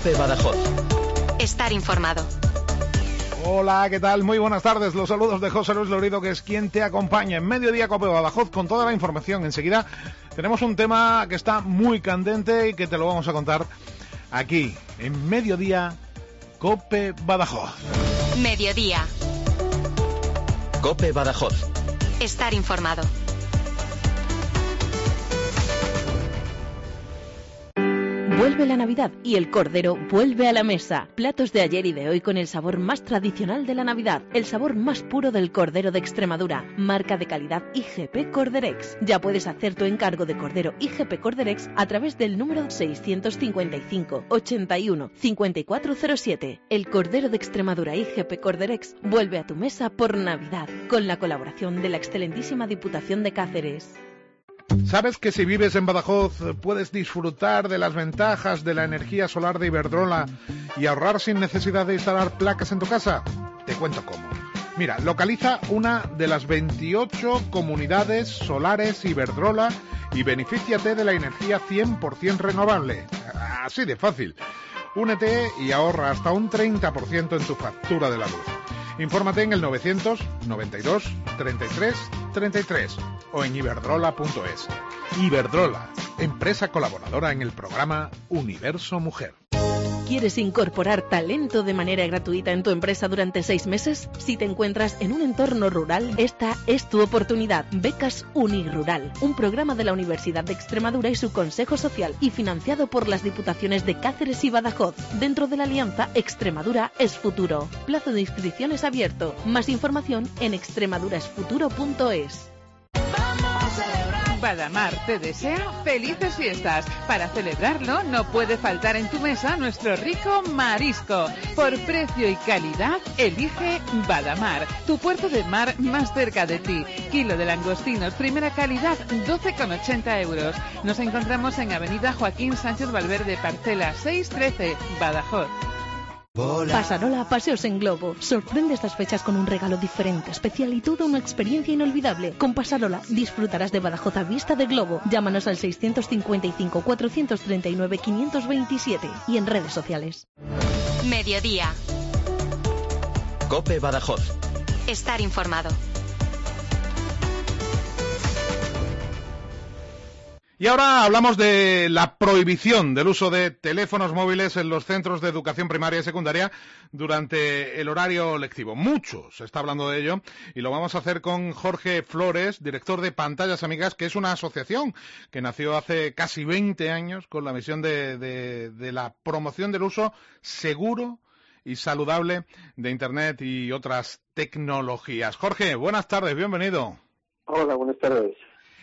COPE Badajoz. Estar informado. Hola, ¿qué tal? Muy buenas tardes. Los saludos de José Luis Lorido, que es quien te acompaña en Mediodía COPE Badajoz con toda la información. Enseguida tenemos un tema que está muy candente y que te lo vamos a contar aquí, en Mediodía COPE Badajoz. Mediodía. COPE Badajoz. Estar informado. Vuelve la Navidad y el cordero vuelve a la mesa. Platos de ayer y de hoy con el sabor más tradicional de la Navidad, el sabor más puro del cordero de Extremadura, marca de calidad IGP Corderex. Ya puedes hacer tu encargo de cordero IGP Corderex a través del número 655 81 5407. El cordero de Extremadura IGP Corderex vuelve a tu mesa por Navidad, con la colaboración de la excelentísima Diputación de Cáceres. ¿Sabes que si vives en Badajoz puedes disfrutar de las ventajas de la energía solar de Iberdrola y ahorrar sin necesidad de instalar placas en tu casa? Te cuento cómo. Mira, localiza una de las 28 comunidades solares Iberdrola y benefíciate de la energía 100% renovable. Así de fácil. Únete y ahorra hasta un 30% en tu factura de la luz. Infórmate en el 992 33 33 o en iberdrola.es. Iberdrola, empresa colaboradora en el programa Universo Mujer. ¿Quieres incorporar talento de manera gratuita en tu empresa durante 6 meses? Si te encuentras en un entorno rural, esta es tu oportunidad. Becas Unirural, un programa de la Universidad de Extremadura y su Consejo Social y financiado por las Diputaciones de Cáceres y Badajoz, dentro de la alianza Extremadura es Futuro. Plazo de inscripciones abierto. Más información en extremaduraesfuturo.es. Badamar te desea felices fiestas. Para celebrarlo no puede faltar en tu mesa nuestro rico marisco. Por precio y calidad, elige Badamar, tu puerto de mar más cerca de ti. Kilo de langostinos, primera calidad, 12,80 euros. Nos encontramos en Avenida Joaquín Sánchez Valverde, parcela 613, Badajoz. Pasarola Paseos en Globo. Sorprende estas fechas con un regalo diferente, especial y toda una experiencia inolvidable. Con Pasarola disfrutarás de Badajoz a vista de globo. Llámanos al 655 439 527 y en redes sociales. Mediodía. COPE Badajoz. Estar informado. Y ahora hablamos de la prohibición del uso de teléfonos móviles en los centros de educación primaria y secundaria durante el horario lectivo. Mucho se está hablando de ello y lo vamos a hacer con Jorge Flores, director de Pantallas Amigas, que es una asociación que nació hace casi 20 años con la misión de la promoción del uso seguro y saludable de Internet y otras tecnologías. Jorge, buenas tardes, bienvenido. Hola, buenas tardes.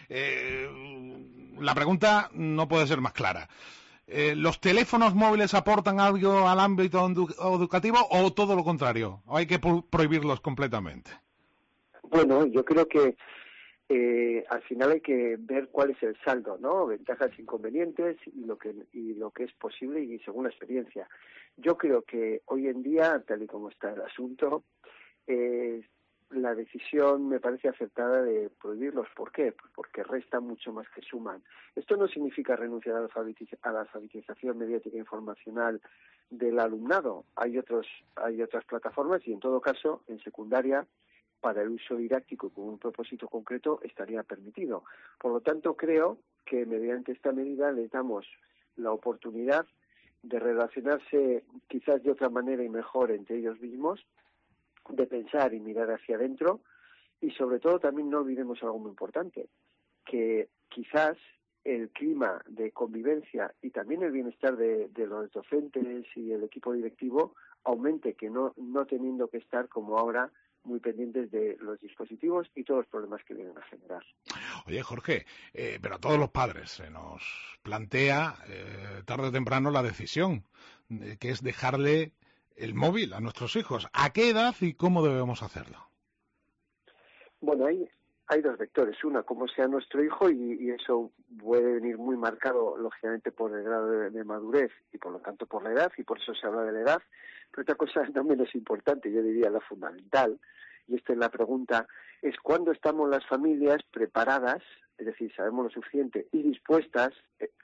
La pregunta no puede ser más clara. ¿Los teléfonos móviles aportan algo al ámbito educativo o todo lo contrario? ¿O hay que prohibirlos completamente? Bueno, yo creo que al final hay que ver cuál es el saldo, ¿no? Ventajas e inconvenientes y lo que es posible y según la experiencia. Yo creo que hoy en día, tal y como está el asunto, la decisión me parece acertada de prohibirlos. ¿Por qué? Pues porque restan mucho más que suman. Esto no significa renunciar a la alfabetización mediática e informacional del alumnado. Hay otras plataformas y en todo caso, en secundaria, para el uso didáctico con un propósito concreto estaría permitido. Por lo tanto, creo que mediante esta medida les damos la oportunidad de relacionarse quizás de otra manera y mejor entre ellos mismos, de pensar y mirar hacia adentro y sobre todo también no olvidemos algo muy importante, que quizás el clima de convivencia y también el bienestar de los docentes y el equipo directivo aumente, que no teniendo que estar como ahora muy pendientes de los dispositivos y todos los problemas que vienen a generar. Oye, Jorge, pero a todos los padres se nos plantea tarde o temprano la decisión, que es dejarle el móvil a nuestros hijos. ¿A qué edad y cómo debemos hacerlo? Bueno, hay dos vectores. Una, cómo sea nuestro hijo, y eso puede venir muy marcado, lógicamente, por el grado de madurez y, por lo tanto, por la edad, y por eso se habla de la edad. Pero otra cosa no menos importante, yo diría la fundamental, y esta es la pregunta, es cuándo estamos las familias preparadas, es decir, sabemos lo suficiente y dispuestas,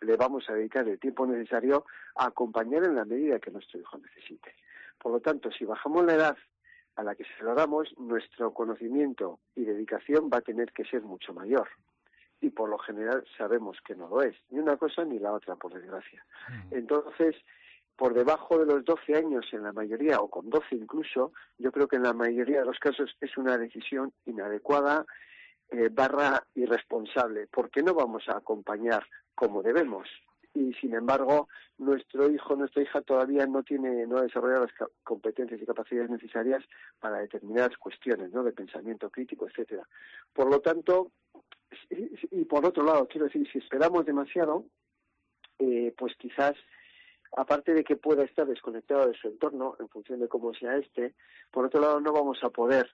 le vamos a dedicar el tiempo necesario a acompañar en la medida que nuestro hijo necesite. Por lo tanto, si bajamos la edad a la que se lo damos, nuestro conocimiento y dedicación va a tener que ser mucho mayor. Y por lo general sabemos que no lo es, ni una cosa ni la otra, por desgracia. Entonces, por debajo de los 12 años en la mayoría, o con 12 incluso, yo creo que en la mayoría de los casos es una decisión inadecuada, barra irresponsable, porque no vamos a acompañar como debemos. Y sin embargo, nuestro hijo, nuestra hija todavía no ha desarrollado las competencias y capacidades necesarias para determinadas cuestiones, ¿no?, de pensamiento crítico, etcétera. Por lo tanto, y por otro lado, quiero decir, si esperamos demasiado, pues quizás, aparte de que pueda estar desconectado de su entorno en función de cómo sea por otro lado no vamos a poder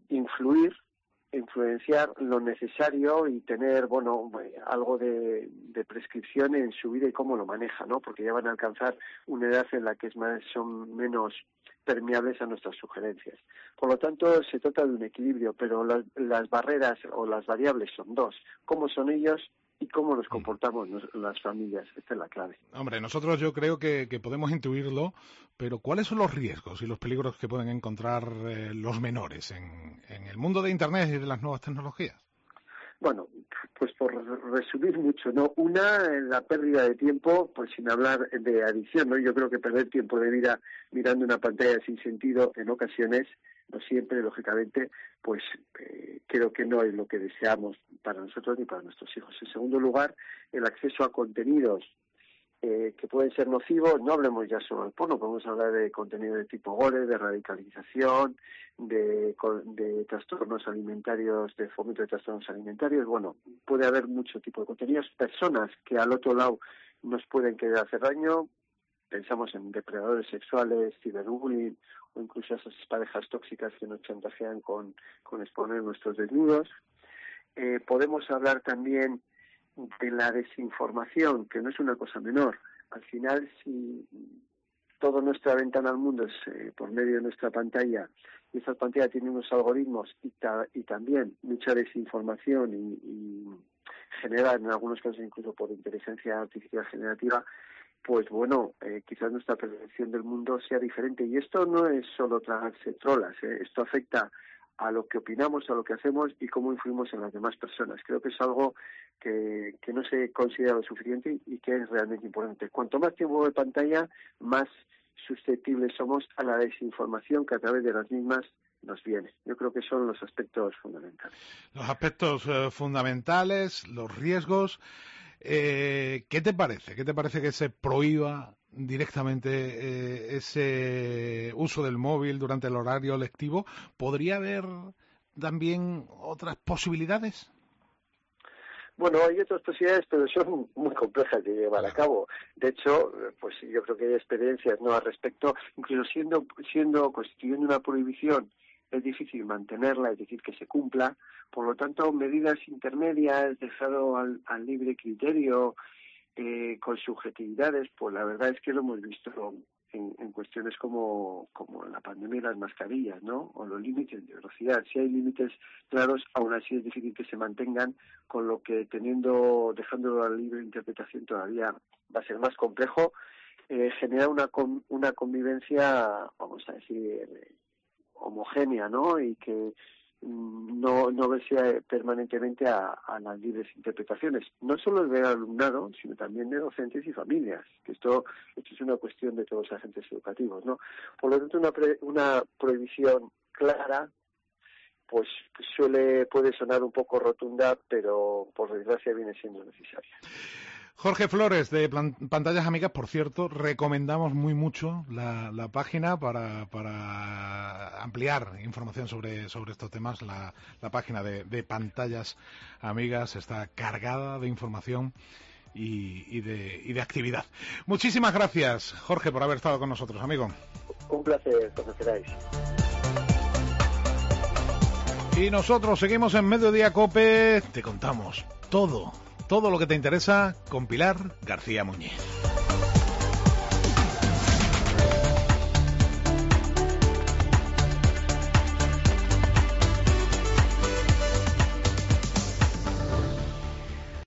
influenciar lo necesario y tener, algo de prescripción en su vida y cómo lo maneja, ¿no? Porque ya van a alcanzar una edad en la que son menos permeables a nuestras sugerencias. Por lo tanto, se trata de un equilibrio, pero las barreras o las variables son dos. ¿Cómo son ellos y cómo nos comportamos las familias? Esta es la clave. Hombre, nosotros yo creo que podemos intuirlo, pero ¿cuáles son los riesgos y los peligros que pueden encontrar los menores en el mundo de Internet y de las nuevas tecnologías? Bueno, pues por resumir mucho, ¿no? Una, la pérdida de tiempo, pues sin hablar de adicción, ¿no? Yo creo que perder tiempo de vida mirando una pantalla sin sentido en ocasiones, no siempre, lógicamente, pues creo que no es lo que deseamos para nosotros ni para nuestros hijos. En segundo lugar, el acceso a contenidos que pueden ser nocivos. No hablemos ya solo del porno, podemos hablar de contenido de tipo gore, de radicalización, de trastornos alimentarios, de fomento de trastornos alimentarios. Bueno, puede haber mucho tipo de contenidos, personas que al otro lado nos pueden querer hacer daño. Pensamos en depredadores sexuales, ciberbullying o incluso esas parejas tóxicas que nos chantajean con exponer nuestros desnudos. Podemos hablar también de la desinformación, que no es una cosa menor. Al final, si toda nuestra ventana al mundo es por medio de nuestra pantalla, y esa pantalla tiene unos algoritmos y también mucha desinformación y genera, en algunos casos incluso por inteligencia artificial generativa, pues bueno, quizás nuestra percepción del mundo sea diferente. Y esto no es solo tragarse trolas, esto afecta a lo que opinamos, a lo que hacemos y cómo influimos en las demás personas. Creo que es algo que no se considera lo suficiente y que es realmente importante. Cuanto más tiempo de pantalla, más susceptibles somos a la desinformación que a través de las mismas nos viene. Yo creo que son los aspectos fundamentales. Los aspectos fundamentales, los riesgos. ¿Qué te parece? ¿Qué te parece que se prohíba directamente ese uso del móvil durante el horario lectivo? ¿Podría haber también otras posibilidades? Bueno, hay otras posibilidades, pero son muy complejas de llevar a cabo. De hecho, pues yo creo que hay experiencias no al respecto, incluso constituyendo una prohibición, es difícil mantenerla, es decir, que se cumpla. Por lo tanto, medidas intermedias, dejado al libre criterio, con subjetividades, pues la verdad es que lo hemos visto en cuestiones como la pandemia y las mascarillas, ¿no? O los límites de velocidad. Si hay límites claros, aún así es difícil que se mantengan, con lo que dejándolo a la libre interpretación todavía va a ser más complejo. Generar una convivencia, vamos a decir, homogénea, ¿no? Y que no verse permanentemente a las libres interpretaciones, no solo del alumnado, sino también de docentes y familias, que esto es una cuestión de todos los agentes educativos, ¿no? Por lo tanto, una prohibición clara, pues puede sonar un poco rotunda, pero por desgracia viene siendo necesaria. Jorge Flores, de Pantallas Amigas, por cierto, recomendamos muy mucho la página para ampliar información sobre estos temas. La página de Pantallas Amigas está cargada de información y de actividad. Muchísimas gracias, Jorge, por haber estado con nosotros, amigo. Un placer, cuando queráis. Y nosotros seguimos en Mediodía COPE, te contamos todo lo que te interesa con Pilar García Muñiz.